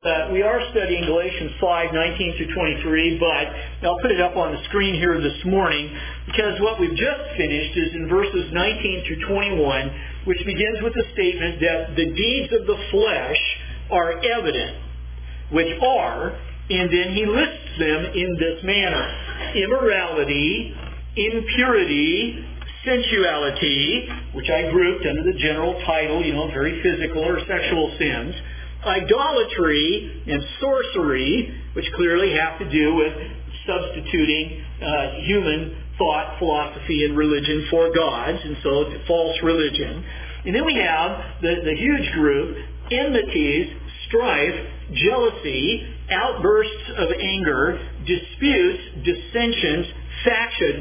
We are studying Galatians 5:19 through 23, but I'll put it up on the screen here this morning because what we've just finished is in verses 19 through 21, which begins with the statement that the deeds of the flesh are evident, which are, and then he lists them in this manner: immorality, impurity, sensuality, which I grouped under the general title, very physical or sexual sins, idolatry, and sorcery, which clearly have to do with substituting human thought, philosophy, and religion for God's, and so false religion. And then we have the huge group: enmities, strife, jealousy, outbursts of anger, disputes, dissensions, factions,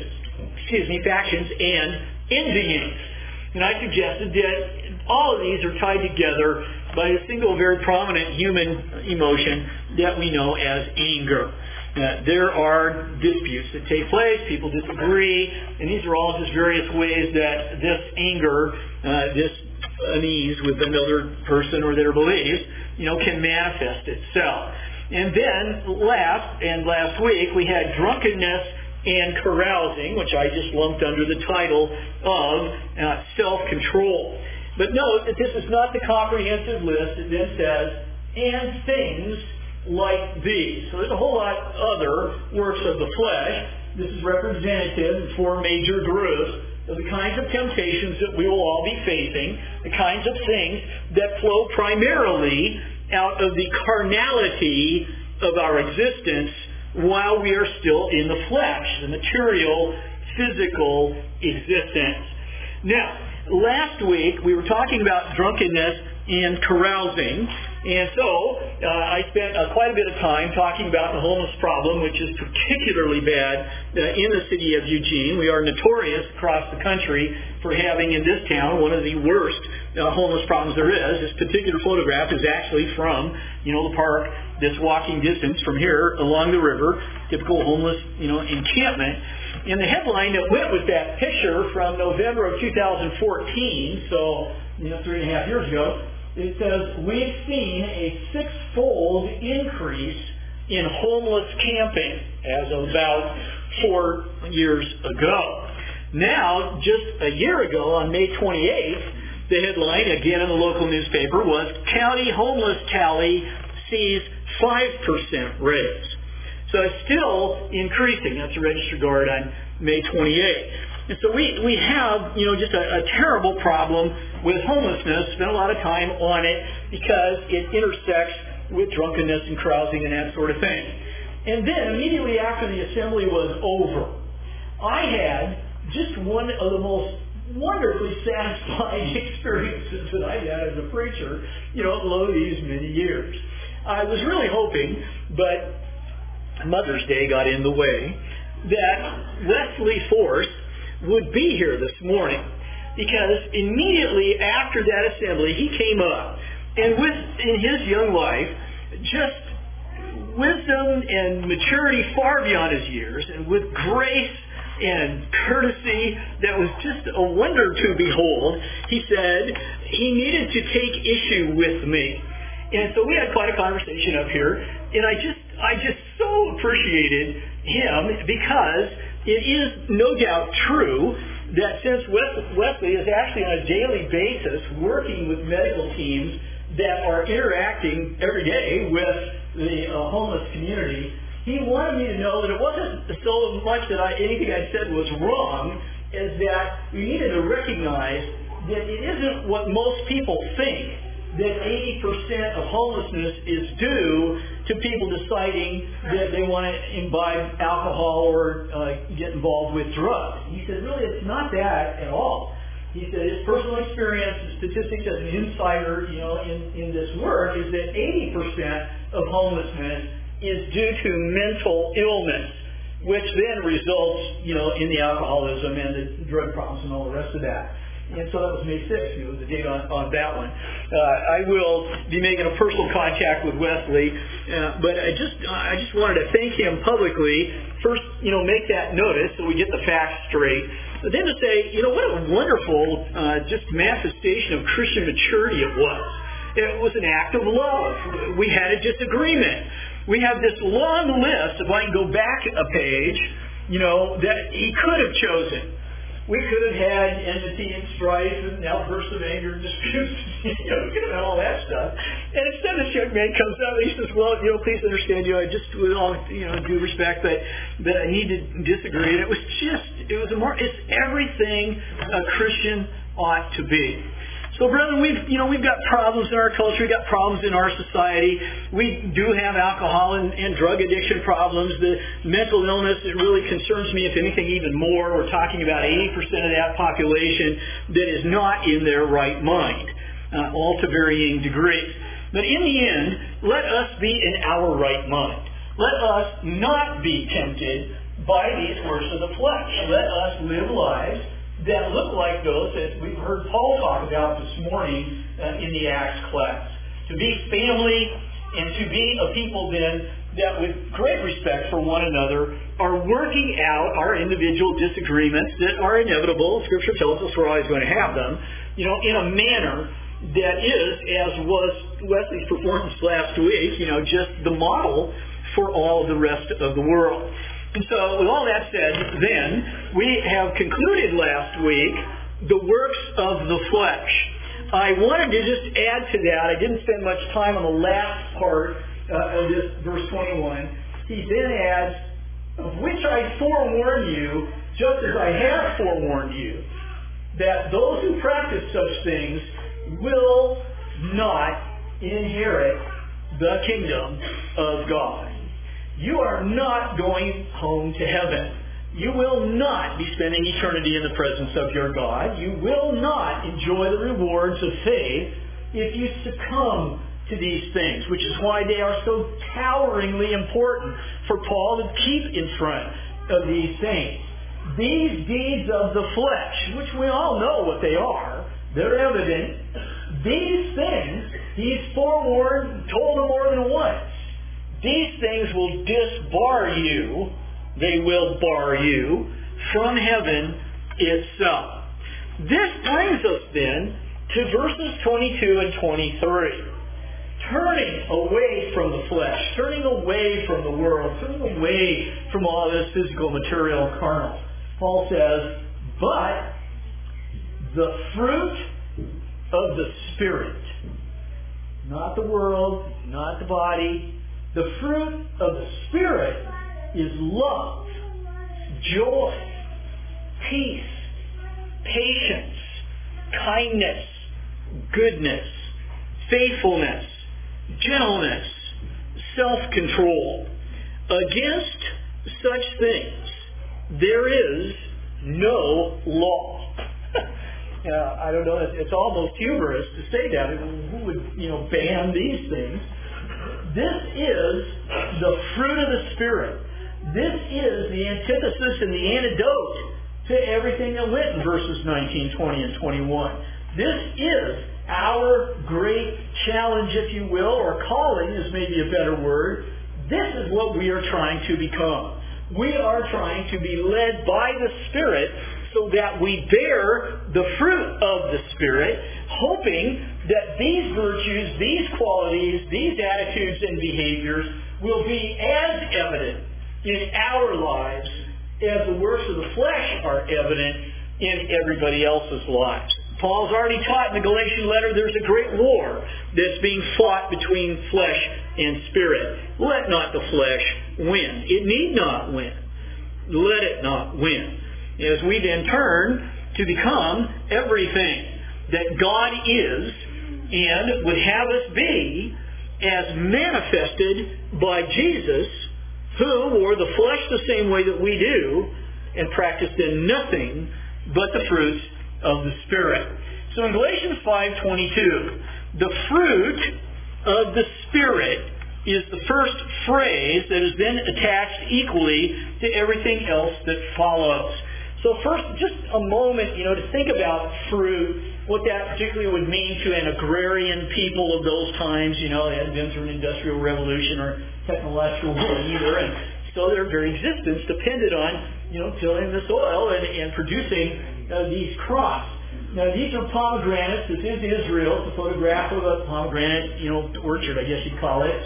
and envyings. And I suggested that all of these are tied together by a single very prominent human emotion that we know as anger. There are disputes that take place, people disagree, and these are all just various ways that this anger, this unease with another person or their beliefs, can manifest itself. And then last week we had drunkenness and carousing, which I just lumped under the title of self-control. But note that this is not the comprehensive list. It then says, and things like these. So there's a whole lot other works of the flesh. This is representative in four major groups of the kinds of temptations that we will all be facing, the kinds of things that flow primarily out of the carnality of our existence while we are still in the flesh, the material, physical existence. Now, last week we were talking about drunkenness and carousing, and so I spent quite a bit of time talking about the homeless problem, which is particularly bad in the city of Eugene. We are notorious across the country for having in this town one of the worst homeless problems there is. This particular photograph is actually from, the park that's walking distance from here along the river, typical homeless, encampment. And the headline that went with that picture from November of 2014, so 3.5 years ago, it says, "We've seen a 6-fold increase in homeless camping as of about 4 years ago." Now, just a year ago, on May 28th, the headline, again in the local newspaper, was "County Homeless Tally Sees 5% Raise." So it's still increasing. That's a register guard on May 28th. And so we have, just a terrible problem with homelessness. Spent a lot of time on it because it intersects with drunkenness and carousing and that sort of thing. And then immediately after the assembly was over, I had just one of the most wonderfully satisfying experiences that I had as a preacher, all these many years. I was really hoping, but Mother's Day got in the way, that Wesley Force would be here this morning, because immediately after that assembly he came up, and in his young life, just wisdom and maturity far beyond his years, and with grace and courtesy that was just a wonder to behold, he said he needed to take issue with me. And so we had quite a conversation up here, and I just so appreciated him, because it is no doubt true that since Wesley is actually on a daily basis working with medical teams that are interacting every day with the homeless community, he wanted me to know that it wasn't so much that anything I said was wrong, as that we needed to recognize that it isn't what most people think, that 80% of homelessness is due to people deciding that they want to imbibe alcohol or get involved with drugs. He said, really, it's not that at all. He said his personal experience, the statistics as an insider, in this work, is that 80% of homelessness is due to mental illness, which then results, in the alcoholism and the drug problems and all the rest of that. And so that was May 6th, the date on that one. I will be making a personal contact with Wesley, but I just wanted to thank him publicly. First, make that notice so we get the facts straight. But then to say, what a wonderful just manifestation of Christian maturity it was. It was an act of love. We had a disagreement. We have this long list, if I can go back a page, that he could have chosen. We could have had enmity and strife and outbursts of anger and disputes. We could have had all that stuff. And instead, this young man comes up and he says, well, please understand, I just with all, due respect, but I need to disagree. And it's everything a Christian ought to be. So, brethren, we've got problems in our culture. We've got problems in our society. We do have alcohol and drug addiction problems. The mental illness, it really concerns me, if anything, even more. We're talking about 80% of that population that is not in their right mind, all to varying degrees. But in the end, let us be in our right mind. Let us not be tempted by these works of the flesh. Let us live lives that look like those that we've heard Paul talk about this morning in the Acts class. To be family and to be a people then that with great respect for one another are working out our individual disagreements that are inevitable. Scripture tells us we're always going to have them, in a manner that is, as was Wesley's performance last week, just the model for all the rest of the world. And so, with all that said, then, we have concluded last week the works of the flesh. I wanted to just add to that. I didn't spend much time on the last part of this verse 21. He then adds, of which I forewarn you, just as I have forewarned you, that those who practice such things will not inherit the kingdom of God. You are not going home to heaven. You will not be spending eternity in the presence of your God. You will not enjoy the rewards of faith if you succumb to these things, which is why they are so toweringly important for Paul to keep in front of these things. These deeds of the flesh, which we all know what they are, they're evident. These things, he's forewarned, told them more than once. These things will disbar you, they will bar you, from heaven itself. This brings us then to verses 22 and 23. Turning away from the flesh, turning away from the world, turning away from all this physical, material, carnal. Paul says, but the fruit of the Spirit, not the world, not the body, the fruit of the Spirit is love, joy, peace, patience, kindness, goodness, faithfulness, gentleness, self-control. Against such things there is no law. I don't know, it's almost humorous to say that. Who would, ban these things? This is the fruit of the Spirit. This is the antithesis and the antidote to everything that went in verses 19, 20, and 21. This is our great challenge, if you will, or calling is maybe a better word. This is what we are trying to become. We are trying to be led by the Spirit so that we bear the fruit of the Spirit, hoping that these virtues, these qualities, these attitudes and behaviors will be as evident in our lives as the works of the flesh are evident in everybody else's lives. Paul's already taught in the Galatian letter there's a great war that's being fought between flesh and spirit. Let not the flesh win. It need not win. Let it not win. As we then turn to become everything that God is and would have us be as manifested by Jesus, who wore the flesh the same way that we do and practiced in nothing but the fruits of the Spirit. So in Galatians 5:22, the fruit of the Spirit is the first phrase that is then attached equally to everything else that follows. So first, just a moment, to think about fruit, what that particularly would mean to an agrarian people of those times. They hadn't been through an industrial revolution or technological one either, and so their very existence depended on, tilling the soil and producing these crops. Now, these are pomegranates. This is Israel. It's a photograph of a pomegranate, orchard, I guess you'd call it.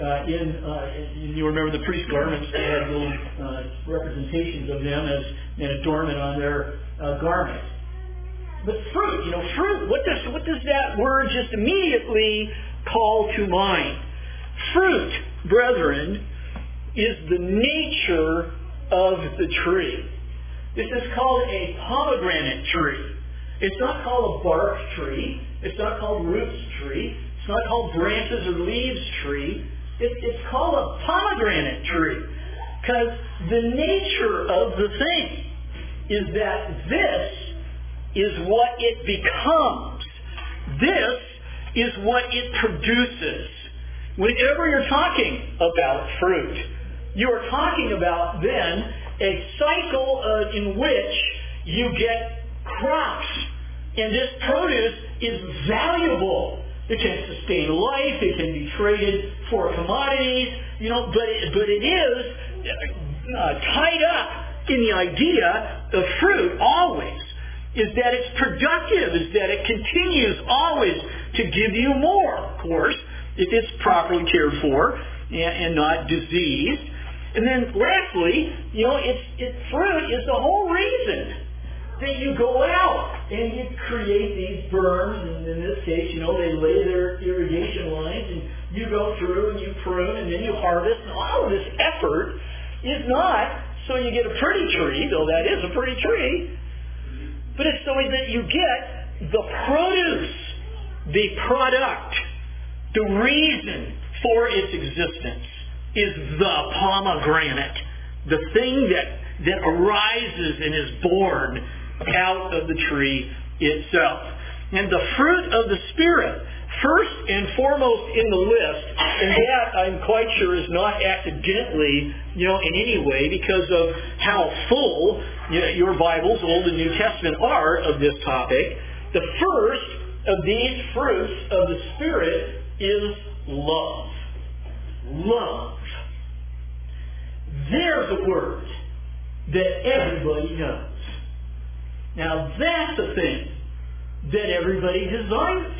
You remember the priest garments, they had little representations of them as an adornment on their garments. But fruit, fruit, what does that word just immediately call to mind? Fruit, brethren, is the nature of the tree. This is called a pomegranate tree. It's not called a bark tree. It's not called roots tree. It's not called branches or leaves tree. It's called a pomegranate tree. Because the nature of the thing is that this is what it becomes. This is what it produces. Whenever you're talking about fruit, you are talking about then a cycle in which you get crops. And this produce is valuable. It can sustain life. It can be traded for commodities. But it is tied up in the idea of fruit always. Is that it's productive. Is that it continues always to give you more, of course, if it's properly cared for and not diseased. And then lastly, fruit is the whole reason that you go out and you create these berms, and in this case, they lay their irrigation lines, and you go through and you prune, and then you harvest. And all of this effort is not so you get a pretty tree, though that is a pretty tree, but it's so that you get the produce, the product, the reason for its existence is the pomegranate, the thing that arises and is born out of the tree itself. And the fruit of the Spirit, first and foremost in the list, and that I'm quite sure is not accidentally, in any way, because of how full your Bibles, Old and New Testament, are of this topic. The first of these fruits of the Spirit is love. Love. There's a word that everybody knows. Now that's a thing that everybody desires,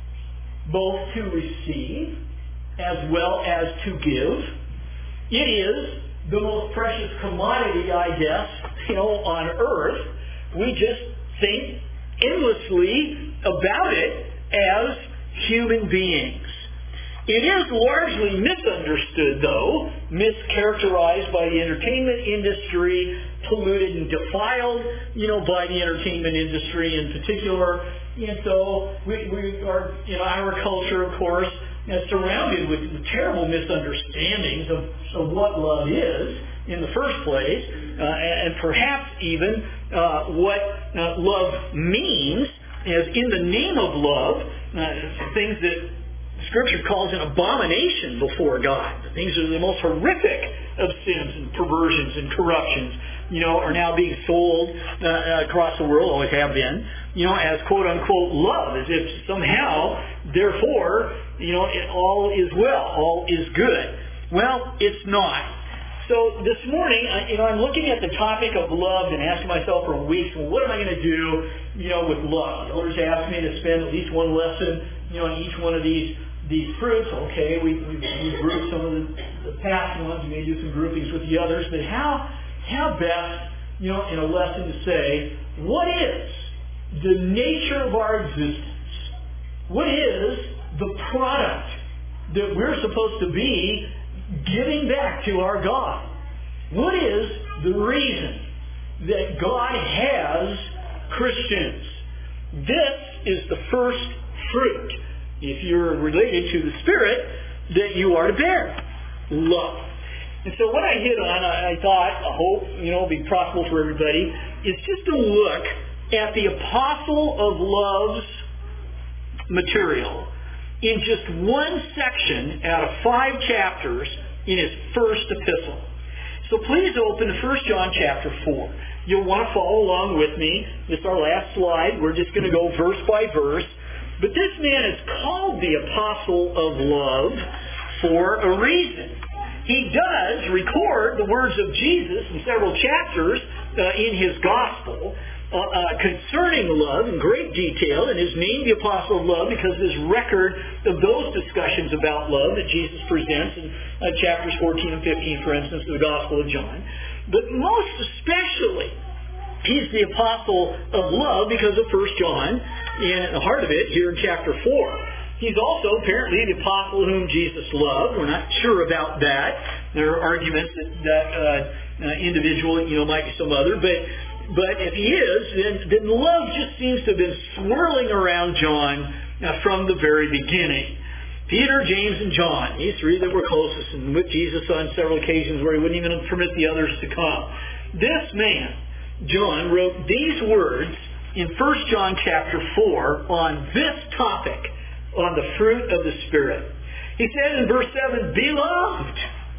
both to receive as well as to give. It is the most precious commodity, I guess, on earth. We just think endlessly about it as human beings. It is largely misunderstood, though, mischaracterized by the entertainment industry, polluted and defiled, by the entertainment industry in particular. And so we are, in our culture, of course, surrounded with terrible misunderstandings of what love is in the first place, and perhaps even what love means, as in the name of love, things that Scripture calls an abomination before God. Things that are the most horrific of sins and perversions and corruptions, are now being sold across the world, always have been, as quote-unquote love, as if somehow, therefore, all is well, all is good. Well, it's not. So this morning, I'm looking at the topic of love and asking myself for weeks, well, what am I going to do, with love? The Lord's asked me to spend at least one lesson, on each one of these fruits. Okay, we grouped some of the past ones. We may do some groupings with the others. But how best, in a lesson to say, what is the nature of our existence? What is the product that we're supposed to be giving back to our God? What is the reason that God has Christians? This is the first fruit, if you're related to the Spirit, that you are to bear. Love. And so what I hit on, I hope, it'll be possible for everybody, is just to look at the Apostle of Love's material in just one section out of 5 chapters in his first epistle. So please open to 1 John chapter 4. You'll want to follow along with me. This is our last slide. We're just going to go verse by verse. But this man is called the Apostle of Love for a reason. He does record the words of Jesus in several chapters in his gospel. concerning love in great detail, and is named the Apostle of Love because of his record of those discussions about love that Jesus presents in chapters 14 and 15, for instance, of the Gospel of John. But most especially, he's the Apostle of Love because of 1 John, and the heart of it here in chapter 4. He's also apparently the apostle whom Jesus loved. We're not sure about that. There are arguments that individual, might be some other, but if he is, then love just seems to have been swirling around John from the very beginning. Peter, James, and John, these three that were closest, and with Jesus on several occasions where he wouldn't even permit the others to come. This man, John, wrote these words in 1 John chapter 4 on this topic, on the fruit of the Spirit. He said in verse 7, "Beloved,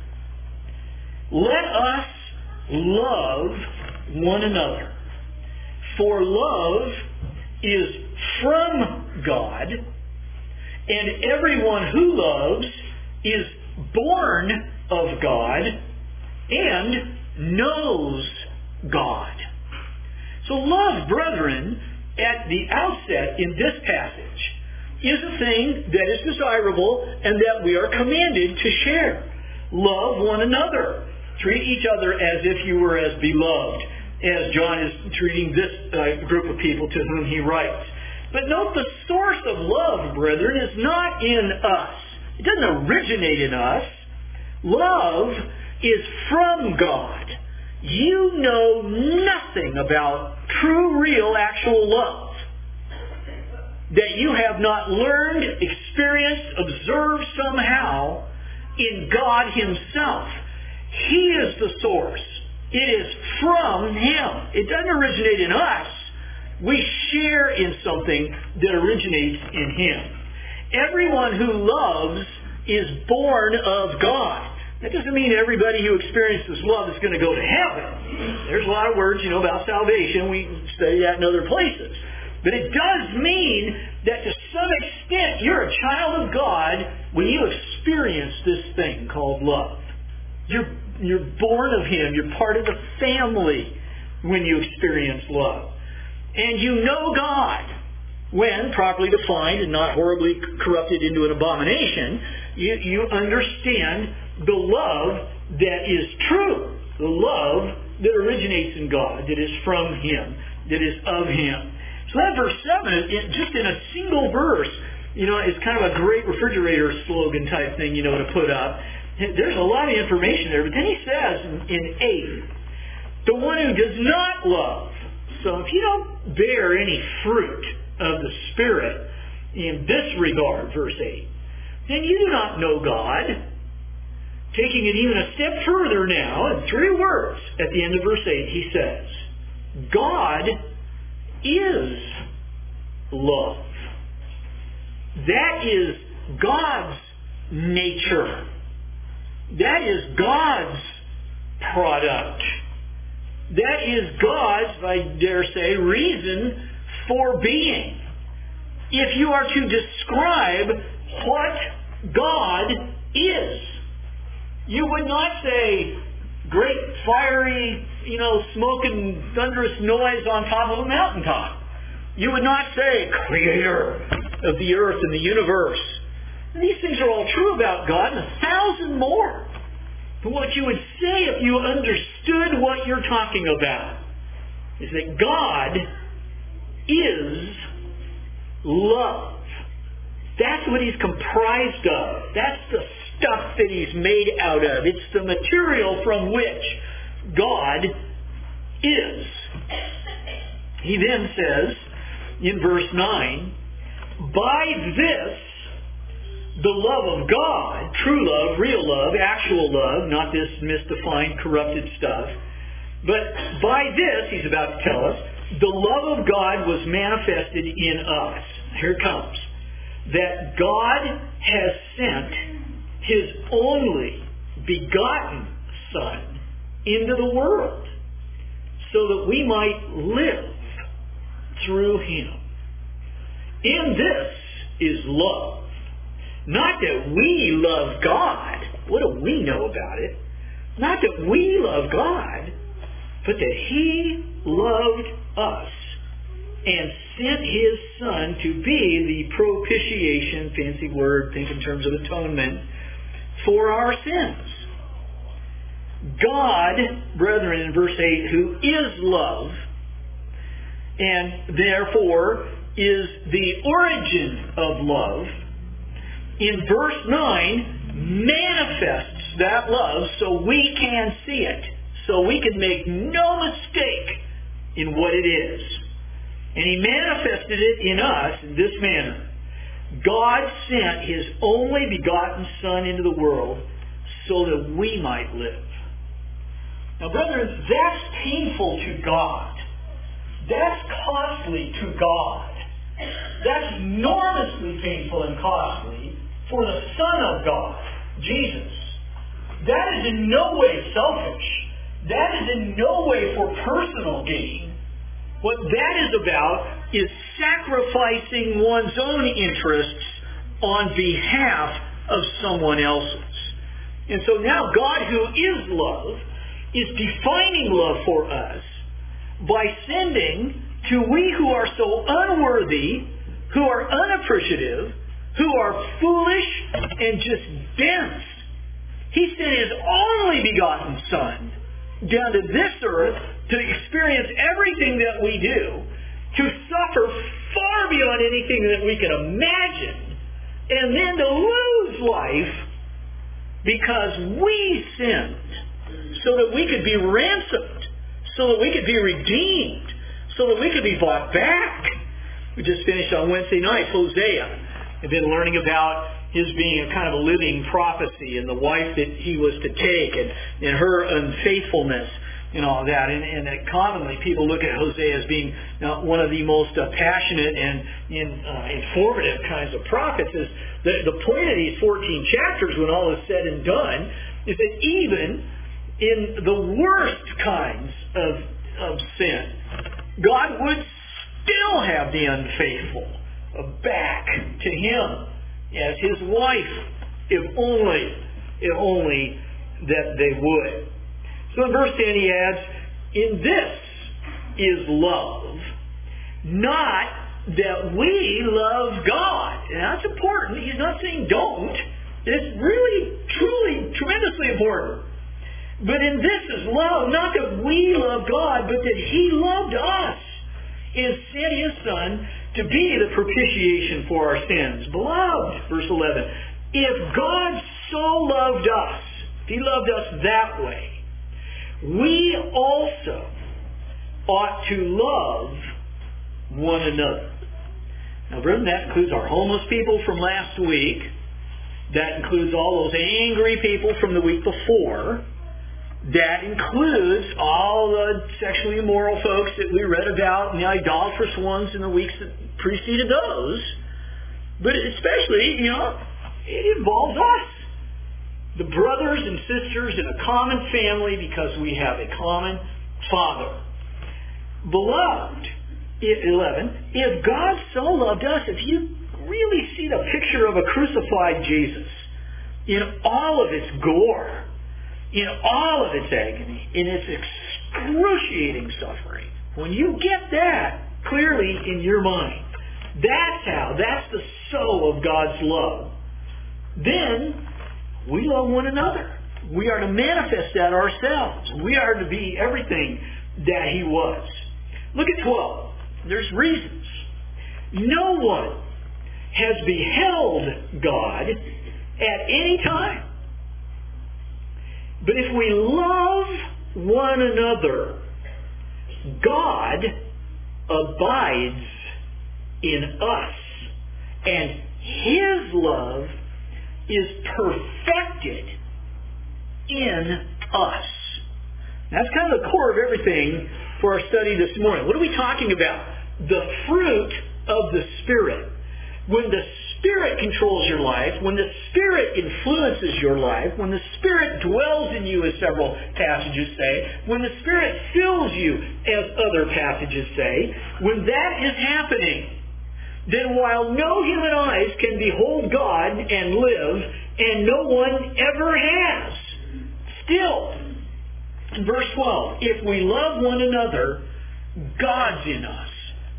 let us love one another, for love is from God, and everyone who loves is born of God and knows God." So love, brethren, at the outset in this passage, is a thing that is desirable and that we are commanded to share. Love one another. Treat each other as if you were as beloved, as John is treating this group of people to whom he writes. But note, the source of love, brethren, is not in us. It doesn't originate in us. Love is from God. You know nothing about true, real, actual love that you have not learned, experienced, observed somehow in God himself. He is the source. It is from him. It doesn't originate in us. We share in something that originates in him. Everyone who loves is born of God. That doesn't mean everybody who experiences love is going to go to heaven. There's a lot of words, about salvation. We study that in other places. But it does mean that to some extent you're a child of God when you experience this thing called love. You're born of him. You're part of the family when you experience love. And you know God when, properly defined and not horribly corrupted into an abomination, you understand the love that is true, the love that originates in God, that is from him, that is of him. So that verse 7, just in a single verse, is kind of a great refrigerator slogan type thing, to put up. There's a lot of information there. But then he says in 8, the one who does not love. So if you don't bear any fruit of the Spirit in this regard, verse 8, then you do not know God. Taking it even a step further now, in 3 words at the end of verse 8, he says, God is love. That is God's nature. That is God's product. That is God's, I dare say, reason for being. If you are to describe what God is, you would not say great fiery, smoke and thunderous noise on top of a mountaintop. You would not say creator of the earth and the universe. And these things are all true about God and 1,000 more. But what you would say if you understood what you're talking about is that God is love. That's what he's comprised of. That's the stuff that he's made out of. It's the material from which God is. He then says in verse 9, by this, the love of God, true love, real love, actual love, not this misdefined, corrupted stuff, but by this, he's about to tell us, the love of God was manifested in us. Here it comes. That God has sent his only begotten Son into the world so that we might live through him. In this is love. Not that we love God. What do we know about it? Not that we love God, but that he loved us and sent His Son to be the propitiation, fancy word, think in terms of atonement, for our sins. God, brethren, in verse 8, who is love, and therefore is the origin of love, in verse 9 manifests that love so we can see it, so we can make no mistake in what it is. And He manifested it in us in this manner. God sent His only begotten Son into the world so that we might live. Now, brethren, that's painful to God. That's costly to God. That's enormously painful and costly for the Son of God, Jesus. That is in no way selfish. That is in no way for personal gain. What that is about is sacrificing one's own interests on behalf of someone else's. And so now God, who is love, is defining love for us by sending to we who are so unworthy, who are unappreciative, who are foolish and just dense. He sent His only begotten Son down to this earth to experience everything that we do, to suffer far beyond anything that we can imagine, and then to lose life because we sinned, so that we could be ransomed, so that we could be redeemed, so that we could be bought back. We just finished on Wednesday night, Hosea. I've been learning about his being a kind of a living prophecy and the wife that he was to take and her unfaithfulness and all that. And commonly people look at Hosea as being one of the most passionate and informative kinds of prophets. Is the point of these 14 chapters, when all is said and done, is that even in the worst kinds of sin, God would still have the unfaithful back to Him as His wife, if only that they would. So in verse 10 he adds, in this is love, not that we love God. And that's important. He's not saying don't. It's really, truly, tremendously important. But in this is love, not that we love God, but that He loved us and sent His Son to be the propitiation for our sins. Beloved, verse 11, if God so loved us, if He loved us that way, we also ought to love one another. Now, brethren, that includes our homeless people from last week. That includes all those angry people from the week before. That includes all the sexually immoral folks that we read about and the idolatrous ones in the weeks that preceded those. But especially, it involves us. The brothers and sisters in a common family because we have a common Father. Beloved, 11, if God so loved us, if you really see the picture of a crucified Jesus in all of its gore, in all of its agony, in its excruciating suffering, when you get that clearly in your mind, that's the so of God's love. Then we love one another. We are to manifest that ourselves. We are to be everything that He was. Look at 12. There's reasons. No one has beheld God at any time. But if we love one another, God abides in us, and His love is perfected in us. That's kind of the core of everything for our study this morning. What are we talking about? The fruit of the Spirit. When the Spirit controls your life, when the Spirit influences your life, when the Spirit dwells in you, as several passages say, when the Spirit fills you, as other passages say, when that is happening, then while no human eyes can behold God and live, and no one ever has, still, in verse 12, if we love one another, God's in us,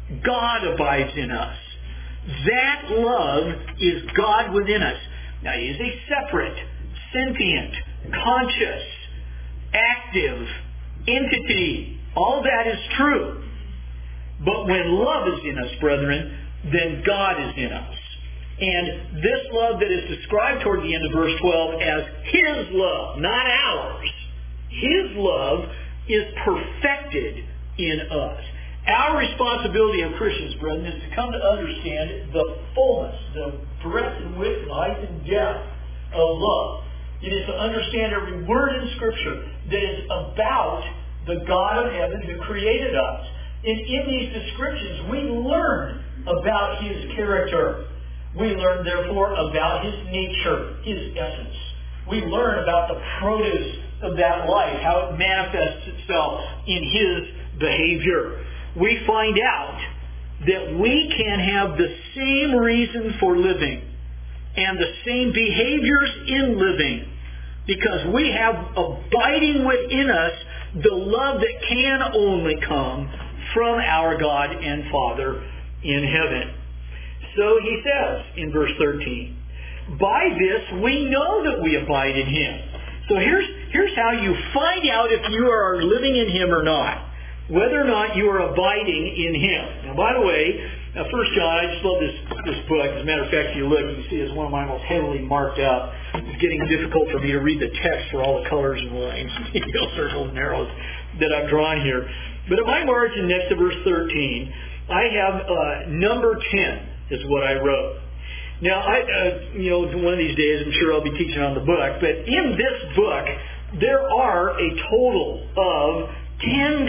God abides in us. That love is God within us. Now, He is a separate, sentient, conscious, active entity. All that is true. But when love is in us, brethren, then God is in us. And this love that is described toward the end of verse 12 as His love, not ours, His love is perfected in us. Our responsibility of Christians, brethren, is to come to understand the fullness, the breadth and width and height and depth of love. It is to understand every word in Scripture that is about the God of heaven who created us. And in these descriptions, we learn about His character. We learn, therefore, about His nature, His essence. We learn about the produce of that life, how it manifests itself in His behavior. We find out that we can have the same reason for living and the same behaviors in living because we have abiding within us the love that can only come from our God and Father in heaven. So He says in verse 13, by this we know that we abide in Him. So here's how you find out if you are living in Him or not. Whether or not you are abiding in Him. Now, by the way, 1 John, I just love this book. As a matter of fact, if you look, you can see it's one of my most heavily marked up. It's getting difficult for me to read the text for all the colors and lines, circles and arrows that I've drawn here. But at my margin next to verse 13, I have number 10 is what I wrote. Now, one of these days, I'm sure I'll be teaching on the book, but in this book, there are a total of 11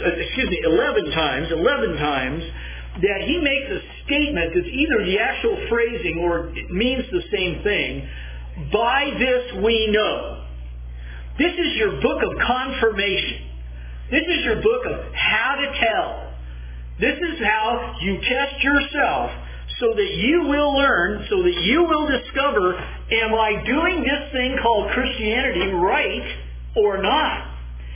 times that he makes a statement that's either the actual phrasing or it means the same thing. By this we know. This is your book of confirmation. This is your book of how to tell. This is how you test yourself so that you will learn, so that you will discover, am I doing this thing called Christianity right or not?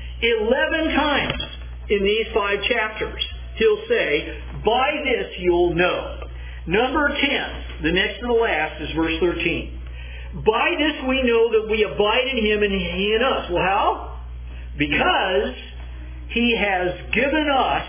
11 times in these 5 chapters, he'll say, by this you'll know. Number 10, the next to the last, is verse 13. By this we know that we abide in Him and He in us. Well, how? Because He has given us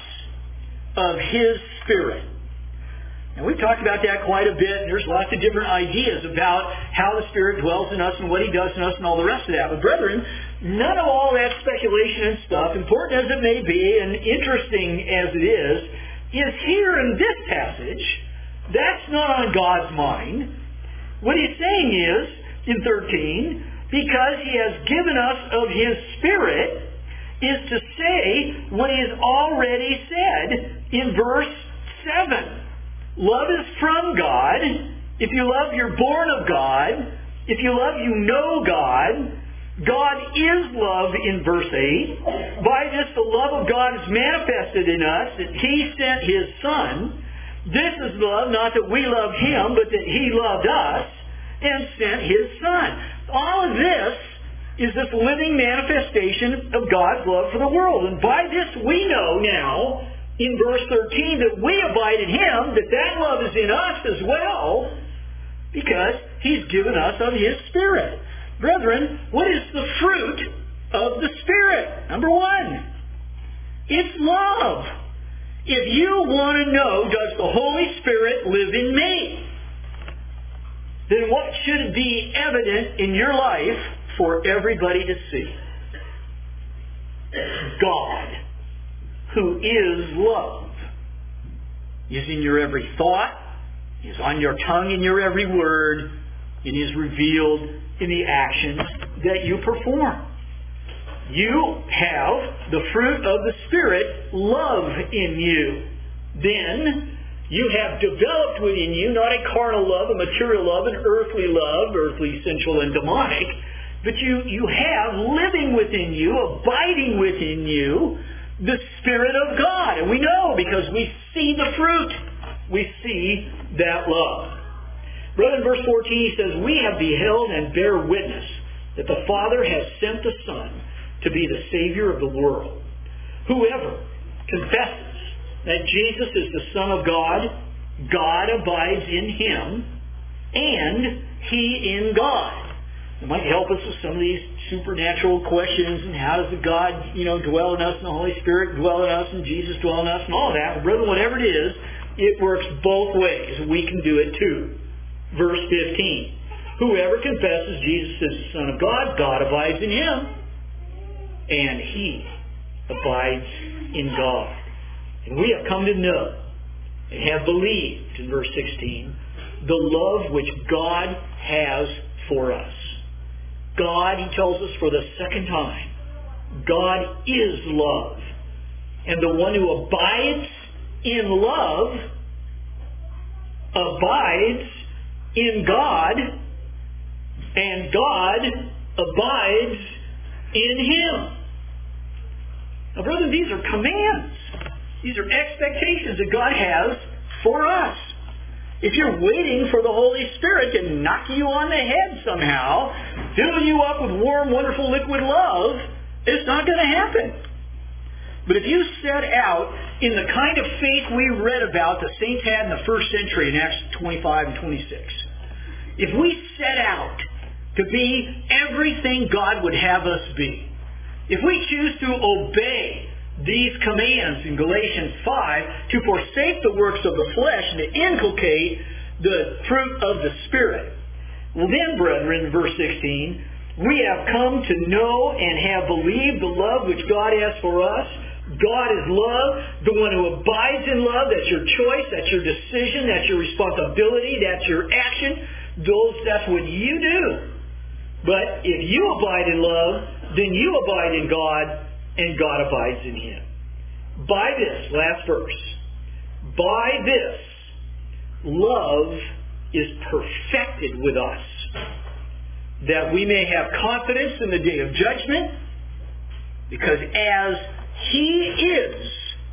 of His Spirit. And we've talked about that quite a bit, and there's lots of different ideas about how the Spirit dwells in us and what He does in us and all the rest of that. But brethren, none of all that speculation and stuff, important as it may be and interesting as it is here in this passage. That's not on God's mind. What He's saying is, in 13, because He has given us of His Spirit, is to say what He has already said in verse 7. Love is from God. If you love, you're born of God. If you love, you know God. God is love in verse 8. By this the love of God is manifested in us, that He sent His Son. This is love, not that we loved Him, but that He loved us and sent His Son. All of this is this living manifestation of God's love for the world. And by this we know now, in verse 13, that we abide in Him, that love is in us as well, because He's given us of His Spirit. Brethren, what is the fruit of the Spirit? Number 1, it's love. If you want to know, does the Holy Spirit live in me? Then what should be evident in your life for everybody to see? God, who is love, is in your every thought, is on your tongue in your every word, and is revealed in the actions that you perform. You have the fruit of the Spirit, love, in you. Then you have developed within you not a carnal love, a material love, an earthly love, earthly, sensual, and demonic, but you have living within you, abiding within you, the Spirit of God. And we know because we see the fruit. We see that love. Brother, in verse 14 he says, we have beheld and bear witness that the Father has sent the Son to be the Savior of the world. Whoever confesses that Jesus is the Son of God, God abides in Him, and He in God. It might help us with some of these supernatural questions and how does the God, dwell in us and the Holy Spirit dwell in us and Jesus dwell in us and all that. But brother, whatever it is, it works both ways. We can do it too. Verse 15. Whoever confesses Jesus is the Son of God, God abides in Him, and He abides in God. And we have come to know and have believed, in verse 16, the love which God has for us. God, He tells us for the second time, God is love. And the one who abides in love abides in God, and God abides in Him. Now, brother, these are commands. These are expectations that God has for us. If you're waiting for the Holy Spirit to knock you on the head somehow, fill you up with warm, wonderful, liquid love, it's not going to happen. But if you set out in the kind of faith we read about the saints had in the first century in Acts 25 and 26, if we set out to be everything God would have us be, if we choose to obey these commands in Galatians 5 to forsake the works of the flesh and to inculcate the fruit of the Spirit, well then, brethren, verse 16, we have come to know and have believed the love which God has for us. God is love. The one who abides in love, that's your choice, that's your decision, that's your responsibility, that's your action. That's what you do. But if you abide in love, then you abide in God, and God abides in Him. By this, last verse, by this, love is perfected with us, that we may have confidence in the day of judgment, because as He is,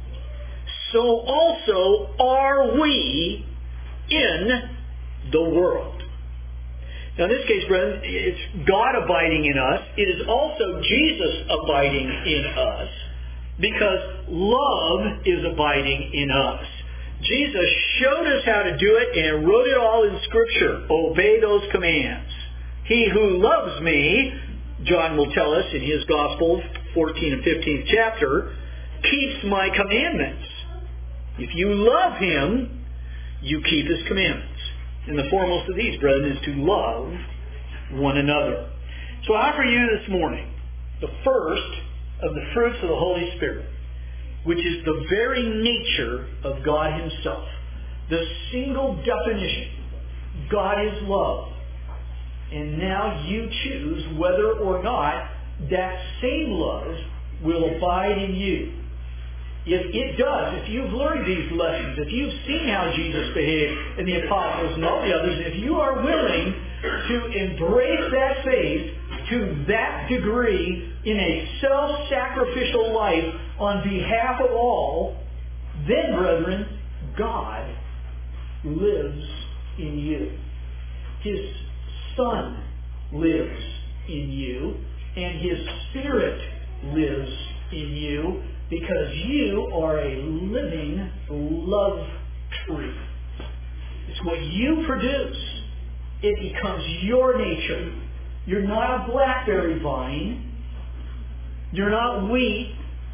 so also are we in the world. Now, in this case, brethren, it's God abiding in us. It is also Jesus abiding in us, because love is abiding in us. Jesus showed us how to do it and wrote it all in Scripture. Obey those commands. He who loves me, John will tell us in his Gospel, 14 and 15th chapter, keeps my commandments. If you love Him, you keep His commandments. And the foremost of these, brethren, is to love one another. So I offer you this morning the first of the fruits of the Holy Spirit, which is the very nature of God Himself. The single definition. God is love. And now you choose whether or not that same love will abide in you. If it does, if you've learned these lessons, if you've seen how Jesus behaved and the apostles and all the others, if you are willing to embrace that faith to that degree in a self-sacrificial life on behalf of all, then, brethren, God lives in you. His Son lives in you, and His Spirit lives in you, because you are a living love tree. It's what you produce. It becomes your nature. You're not a blackberry vine. You're not wheat.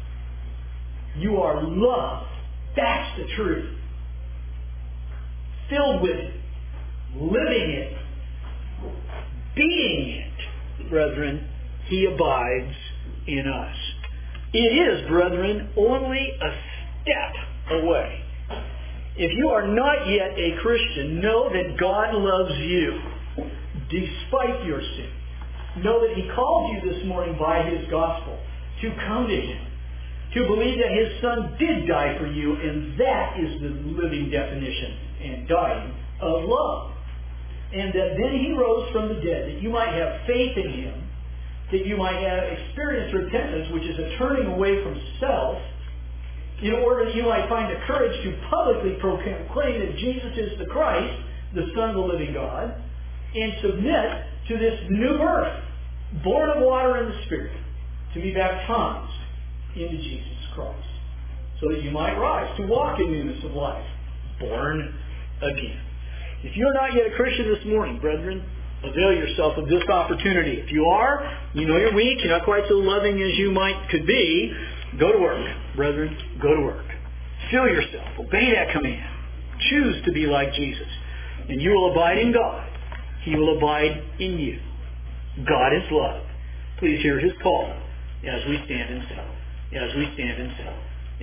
You are love. That's the truth. Filled with it. Living it. Being it. Brethren, He abides in us. It is, brethren, only a step away. If you are not yet a Christian, know that God loves you despite your sin. Know that He called you this morning by His gospel to come to Him, to believe that His Son did die for you, and that is the living definition and dying of love. And that then He rose from the dead, that you might have faith in Him, that you might have experienced repentance, which is a turning away from self, in order that you might find the courage to publicly proclaim that Jesus is the Christ, the Son of the living God, and submit to this new birth, born of water and the Spirit, to be baptized into Jesus Christ. so that you might rise to walk in newness of life, born again. If you're not yet a Christian this morning, brethren, avail yourself of this opportunity. If you are, you know you're weak, you're not quite so loving as you could be, go to work, brethren, go to work. Fill yourself, obey that command. Choose to be like Jesus, and you will abide in God. He will abide in you. God is love. Please hear His call as we stand and sing.